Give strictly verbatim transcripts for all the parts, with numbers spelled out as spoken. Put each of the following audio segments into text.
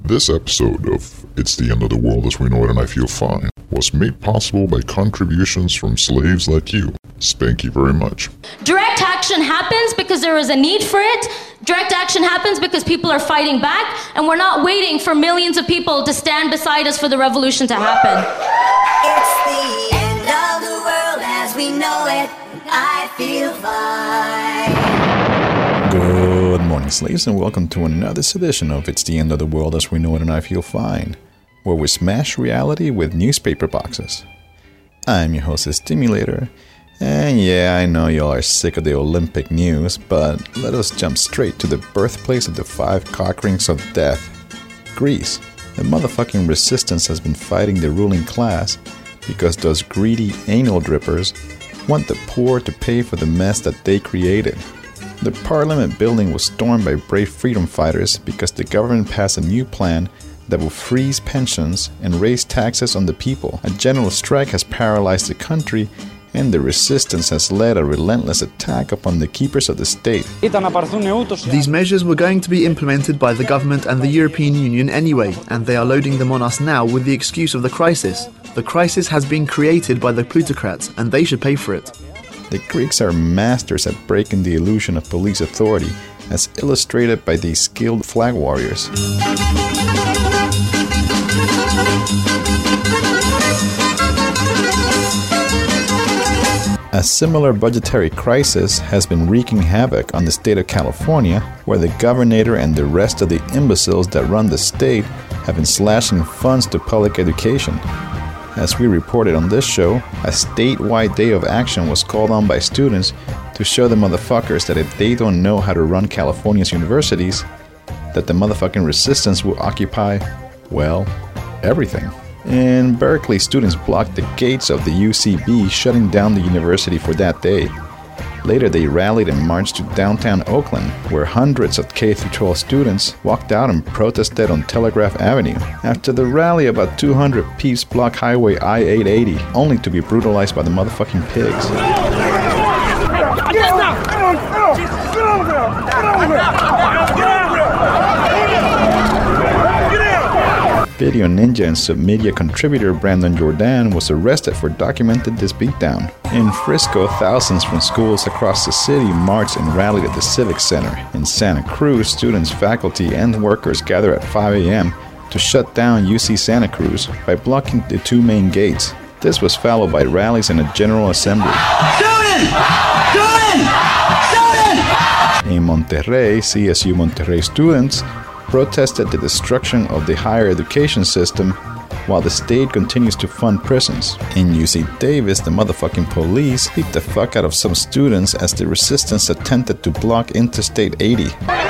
This episode of It's the End of the World as We Know It and I Feel Fine was made possible by contributions from slaves like you. Spank you very much. Direct action happens because there is a need for it. Direct action happens because people are fighting back, and we're not waiting for millions of people to stand beside us for the revolution to happen. It's the end of the world as we know it. I feel fine. Good morning, slaves, and welcome to another edition of It's the End of the World as We Know It and I Feel Fine, where we smash reality with newspaper boxes. I'm your host, Stimulator, and yeah, I know y'all are sick of the Olympic news, but let us jump straight to the birthplace of the five cock rings of death, Greece. The motherfucking resistance has been fighting the ruling class because those greedy anal drippers want the poor to pay for the mess that they created. The parliament building was stormed by brave freedom fighters because the government passed a new plan that will freeze pensions and raise taxes on the people. A general strike has paralyzed the country, and the resistance has led a relentless attack upon the keepers of the state. These measures were going to be implemented by the government and the European Union anyway, and they are loading them on us now with the excuse of the crisis. The crisis has been created by the plutocrats, and they should pay for it. The Greeks are masters at breaking the illusion of police authority, as illustrated by these skilled flag warriors. A similar budgetary crisis has been wreaking havoc on the state of California, where the governor and the rest of the imbeciles that run the state have been slashing funds to public education. As we reported on this show, a statewide day of action was called on by students to show the motherfuckers that if they don't know how to run California's universities, that the motherfucking resistance will occupy, well, everything. In Berkeley, students blocked the gates of the U C B, shutting down the university for that day. Later, they rallied and marched to downtown Oakland, where hundreds of K through twelve students walked out and protested on Telegraph Avenue. After the rally, about two hundred peeps blocked Highway I eight eighty, only to be brutalized by the motherfucking pigs. Video Ninja and Submedia contributor Brandon Jordan was arrested for documenting this beatdown. In Frisco, thousands from schools across the city marched and rallied at the Civic Center. In Santa Cruz, students, faculty, and workers gathered at five a.m. to shut down U C Santa Cruz by blocking the two main gates. This was followed by rallies and a general assembly. Student! Student! Student! In Monterrey, C S U Monterrey students protested the destruction of the higher education system while the state continues to fund prisons. In U C Davis, the motherfucking police beat the fuck out of some students as the resistance attempted to block Interstate eighty.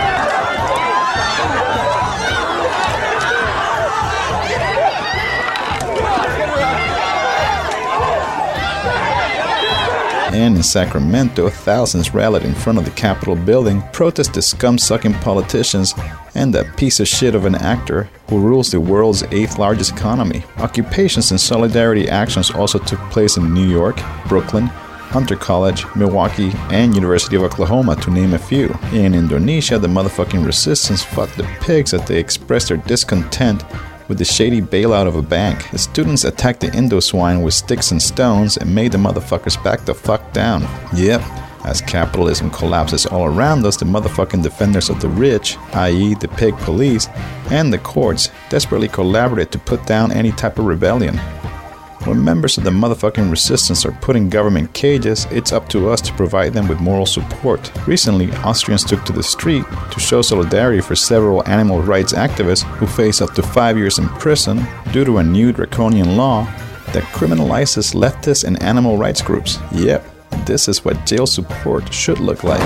And in Sacramento, thousands rallied in front of the Capitol building, protest the scum-sucking politicians and that piece of shit of an actor who rules the world's eighth largest economy. Occupations and solidarity actions also took place in New York, Brooklyn, Hunter College, Milwaukee, and University of Oklahoma, to name a few. In Indonesia, the motherfucking resistance fought the pigs as they expressed their discontent with the shady bailout of a bank. The students attacked the Indo swine with sticks and stones and made the motherfuckers back the fuck down. Yep, as capitalism collapses all around us, the motherfucking defenders of the rich, that is the pig police, and the courts desperately collaborated to put down any type of rebellion. When members of the motherfucking resistance are put in government cages, it's up to us to provide them with moral support. Recently, Austrians took to the street to show solidarity for several animal rights activists who face up to five years in prison due to a new draconian law that criminalizes leftist and animal rights groups. Yep, this is what jail support should look like.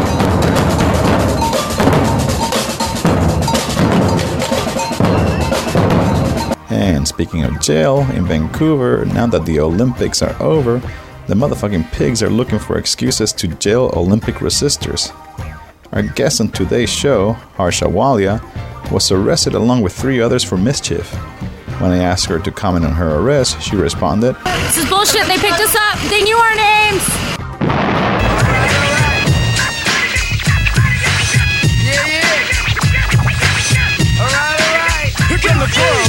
And speaking of jail, in Vancouver, now that the Olympics are over, the motherfucking pigs are looking for excuses to jail Olympic resistors. Our guest on today's show, Harsha Walia, was arrested along with three others for mischief. When I asked her to comment on her arrest, she responded, This is bullshit. They picked us up. They knew our names. Yeah, yeah. All right, all right. the drum.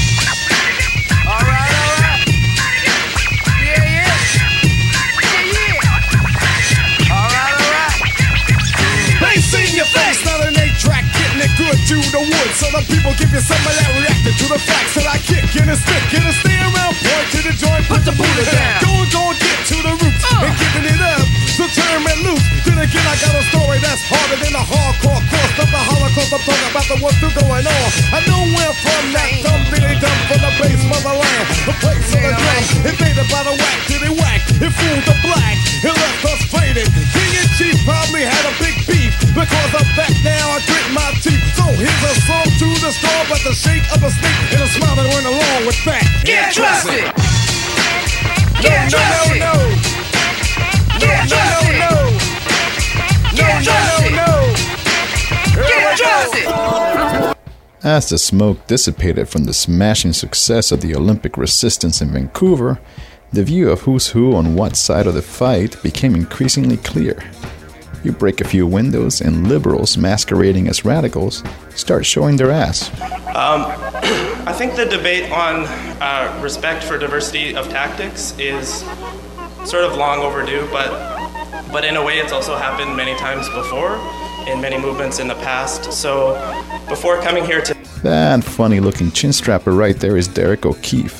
Alright, alright. Yeah, yeah. Yeah, yeah. Alright, alright. They seen your face, not an eight-track, getting it good to the wood. So the people give you some of that reacting to the facts that I kick in a stick, in a stay around, point to the joint, put the Buddha down. Go and go and get to the roots, and giving it up. So turn it loose. Then again, I got a story that's harder than a hardcore course of the Holocaust. I'm talking about the what's still going on. I know where from that dumb bitty dumb from the base motherland. The place of the drum, invaded by the whack, did it whack? It fooled the black, it left us faded. King and Chief probably had a big beef. Because I'm back now, I grit my teeth. So here's a song to the storm, but the shape of a snake and a smile that went along with that. Get trusted! Get trusted! No, no, no, no. Get trusted! No, no, no, Get trusted! No, no, no. Get trusted! As the smoke dissipated from the smashing success of the Olympic resistance in Vancouver, the view of who's who on what side of the fight became increasingly clear. You break a few windows and liberals masquerading as radicals start showing their ass. Um, I think the debate on uh, respect for diversity of tactics is sort of long overdue, but but in a way it's also happened many times before in many movements in the past. So before coming here to... That funny-looking chin-strapper right there is Derek O'Keefe.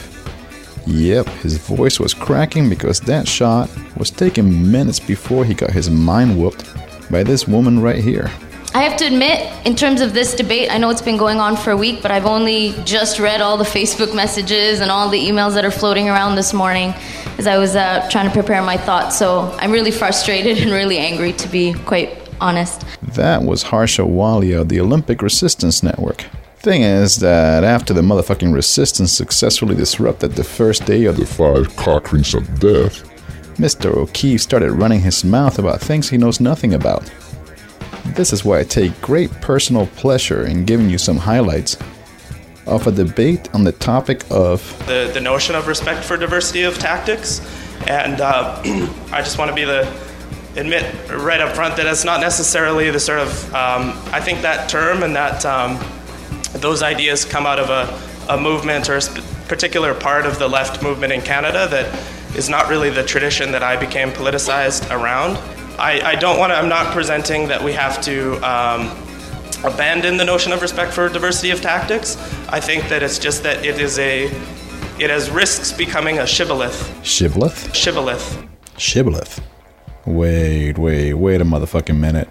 Yep, his voice was cracking because that shot was taken minutes before he got his mind whooped by this woman right here. I have to admit, in terms of this debate, I know it's been going on for a week, but I've only just read all the Facebook messages and all the emails that are floating around this morning as I was uh, trying to prepare my thoughts. So I'm really frustrated and really angry, to be quite honest. That was Harsha Walia of the Olympic Resistance Network. Thing is that after the motherfucking resistance successfully disrupted the first day of The five Cochranes of death, Mister O'Keefe started running his mouth about things he knows nothing about. This is why I take great personal pleasure in giving you some highlights of a debate on the topic of the, the notion of respect for diversity of tactics. And uh, I just want to be the admit right up front that it's not necessarily the sort of, um, I think that term and that um, those ideas come out of a, a movement or a sp- particular part of the left movement in Canada that is not really the tradition that I became politicized around. I, I don't want to, I'm not presenting that we have to um, abandon the notion of respect for diversity of tactics. I think that it's just that it is a, it has risks becoming a shibboleth. Shibboleth? Shibboleth. Shibboleth. Wait, wait, wait a motherfucking minute.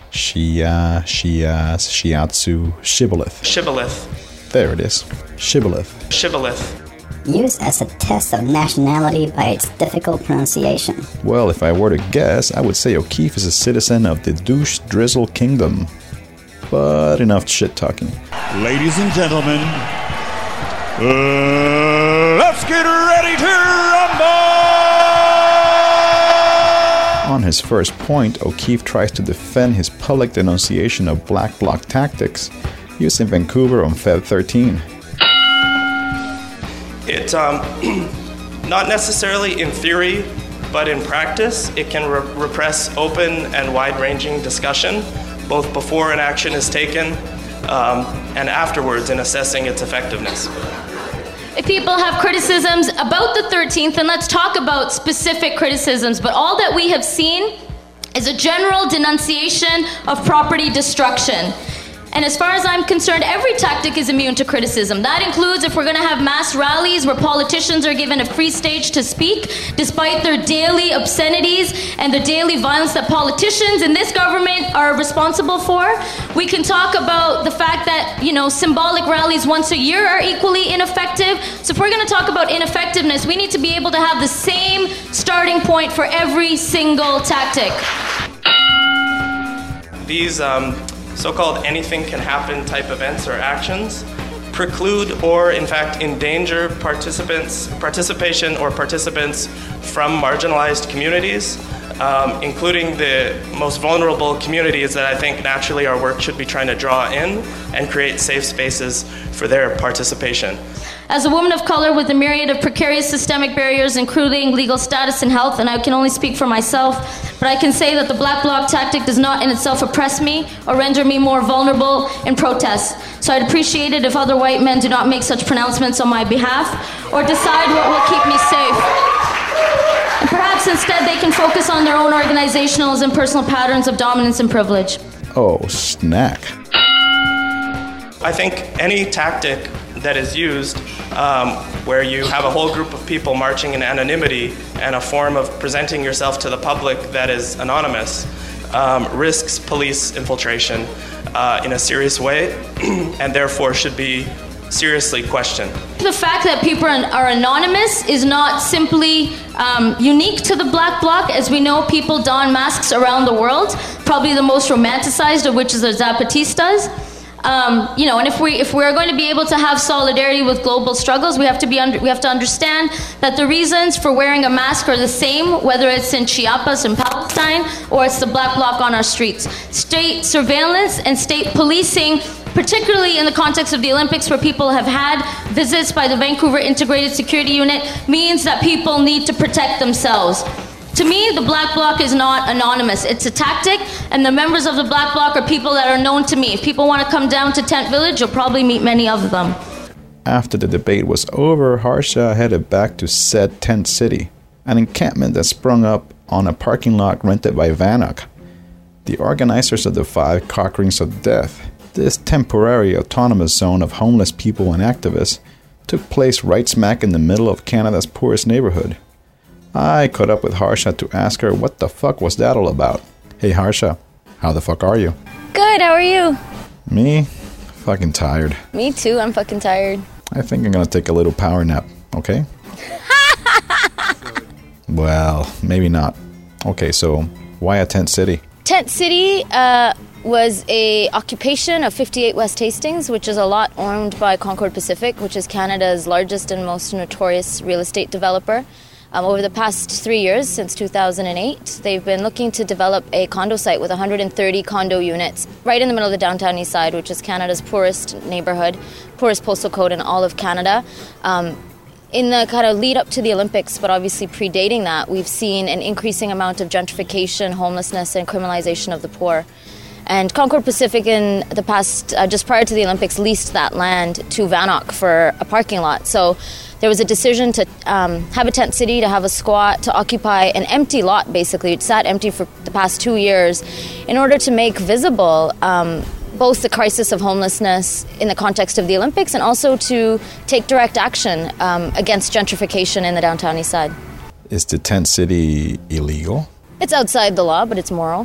Shia, Shia, Shiatsu, Shibboleth. Shibboleth. There it is. Shibboleth. Shibboleth. Used as a test of nationality by its difficult pronunciation. Well, if I were to guess, I would say O'Keefe is a citizen of the douche drizzle kingdom. But enough shit talking. Ladies and gentlemen, uh, let's get ready to rumble! On his first point, O'Keefe tries to defend his public denunciation of Black Bloc tactics used in Vancouver on February thirteenth. It, um, not necessarily in theory, but in practice, it can re- repress open and wide-ranging discussion, both before an action is taken um, and afterwards in assessing its effectiveness. If people have criticisms about the thirteenth, then let's talk about specific criticisms. But all that we have seen is a general denunciation of property destruction. And as far as I'm concerned, every tactic is immune to criticism. That includes if we're going to have mass rallies where politicians are given a free stage to speak, despite their daily obscenities and the daily violence that politicians in this government are responsible for. We can talk about the fact that, you know, symbolic rallies once a year are equally ineffective. So if we're going to talk about ineffectiveness, we need to be able to have the same starting point for every single tactic. These um, so-called anything can happen type events or actions preclude or in fact endanger participants, participation or participants from marginalized communities, um, including the most vulnerable communities that I think naturally our work should be trying to draw in and create safe spaces for their participation. As a woman of color with a myriad of precarious systemic barriers, including legal status and health, and I can only speak for myself, but I can say that the Black Bloc tactic does not in itself oppress me or render me more vulnerable in protests. So I'd appreciate it if other white men do not make such pronouncements on my behalf or decide what will keep me safe. And perhaps instead they can focus on their own organizational and personal patterns of dominance and privilege. Oh, snack. I think any tactic that is used um, where you have a whole group of people marching in anonymity and a form of presenting yourself to the public that is anonymous um, risks police infiltration uh, in a serious way and therefore should be seriously questioned. The fact that people are anonymous is not simply um, unique to the Black Bloc. As we know, people don masks around the world, probably the most romanticized of which is the Zapatistas. Um, you know, and if we if we're going to be able to have solidarity with global struggles, we have to be under, we have to understand that the reasons for wearing a mask are the same, whether it's in Chiapas in Palestine or it's the Black Bloc on our streets. State surveillance and state policing, particularly in the context of the Olympics, where people have had visits by the Vancouver Integrated Security Unit, means that people need to protect themselves. To me, the Black Bloc is not anonymous. It's a tactic, and the members of the Black Bloc are people that are known to me. If people want to come down to Tent Village, you'll probably meet many of them. After the debate was over, Harsha headed back to said Tent City, an encampment that sprung up on a parking lot rented by Vanok, the organizers of the Five Cock Rings of Death. This temporary autonomous zone of homeless people and activists took place right smack in the middle of Canada's poorest neighborhood. I caught up with Harsha to ask her what the fuck was that all about. Hey Harsha, how the fuck are you? Good, how are you? Me? Fucking tired. Me too, I'm fucking tired. I think I'm gonna take a little power nap, okay? Well, maybe not. Okay, so why a tent city? Tent City uh, was a occupation of fifty-eight West Hastings, which is a lot owned by Concord Pacific, which is Canada's largest and most notorious real estate developer. Um, over the past three years, since two thousand eight, they've been looking to develop a condo site with one hundred thirty condo units right in the middle of the downtown east side, which is Canada's poorest neighborhood, poorest postal code in all of Canada. Um, in the kind of lead up to the Olympics, but obviously predating that, we've seen an increasing amount of gentrification, homelessness, and criminalization of the poor. And Concord Pacific in the past, uh, just prior to the Olympics, leased that land to Vanok for a parking lot. So there was a decision to um, have a tent city, to have a squat, to occupy an empty lot, basically. It sat empty for the past two years in order to make visible um, both the crisis of homelessness in the context of the Olympics and also to take direct action um, against gentrification in the downtown east side. Is the tent city illegal? It's outside the law, but it's moral.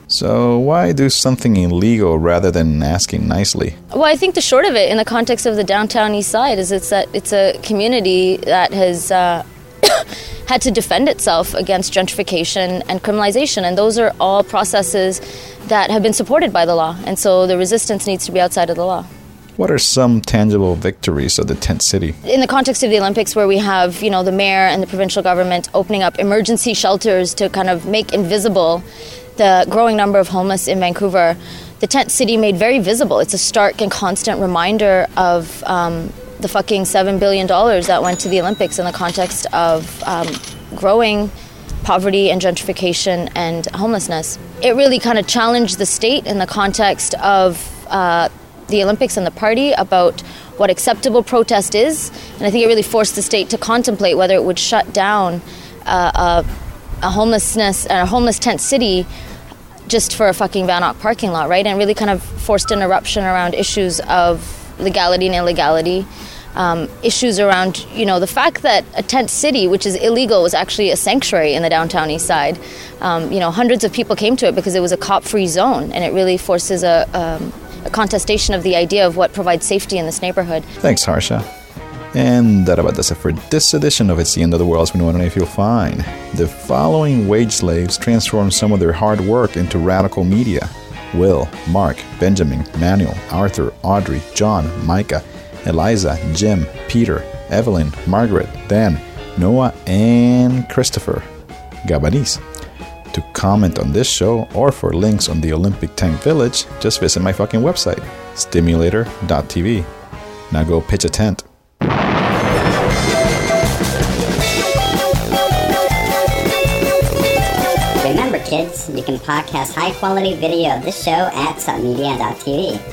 So why do something illegal rather than asking nicely? Well, I think the short of it, in the context of the downtown east side, is it's that it's a community that has uh, had to defend itself against gentrification and criminalization, and those are all processes that have been supported by the law, and so the resistance needs to be outside of the law. What are some tangible victories of the tent city? In the context of the Olympics, where we have, you know, the mayor and the provincial government opening up emergency shelters to kind of make invisible the growing number of homeless in Vancouver, the tent city made very visible. It's a stark and constant reminder of um, the fucking seven billion dollars that went to the Olympics in the context of um, growing poverty and gentrification and homelessness. It really kind of challenged the state in the context of uh, the Olympics and the party about what acceptable protest is, and I think it really forced the state to contemplate whether it would shut down uh, a, a homelessness and a homeless tent city just for a fucking Vanok parking lot, right? And really kind of forced an eruption around issues of legality and illegality, um, issues around, you know, the fact that a tent city, which is illegal, was actually a sanctuary in the downtown east side. Um, you know, hundreds of people came to it because it was a cop-free zone, and it really forces a, um, a contestation of the idea of what provides safety in this neighborhood. Thanks, Harsha. And that about does it for this edition of It's the End of the World as we know it and I feel fine. The following wage slaves transformed some of their hard work into radical media. Will, Mark, Benjamin, Manuel, Arthur, Audrey, John, Micah, Eliza, Jim, Peter, Evelyn, Margaret, Dan, Noah, and Christopher. Gabonese. To comment on this show or for links on the Olympic Tank Village, just visit my fucking website, stimulator dot t v. Now go pitch a tent. kids, you can podcast high-quality video of this show at submedia dot t v.